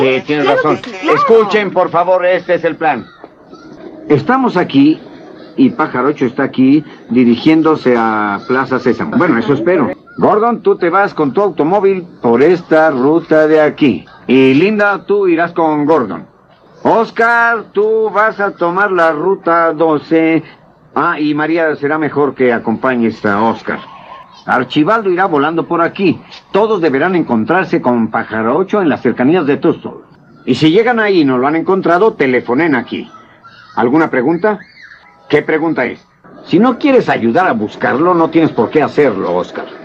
Sí, tienes razón. Claro. Escuchen, por favor, este es el plan. Estamos aquí y Pajarocho está aquí dirigiéndose a Plaza Sésamo. Bueno, eso espero. Gordon, tú te vas con tu automóvil por esta ruta de aquí. Y Linda, tú irás con Gordon. Oscar, tú vas a tomar la ruta 12. Ah, y María, será mejor que acompañes a Oscar. Archibaldo irá volando por aquí. Todos deberán encontrarse con Pajarocho en las cercanías de Tucson. Y si llegan ahí y no lo han encontrado, telefonen aquí. ¿Alguna pregunta? ¿Qué pregunta es? Si no quieres ayudar a buscarlo, no tienes por qué hacerlo, Oscar.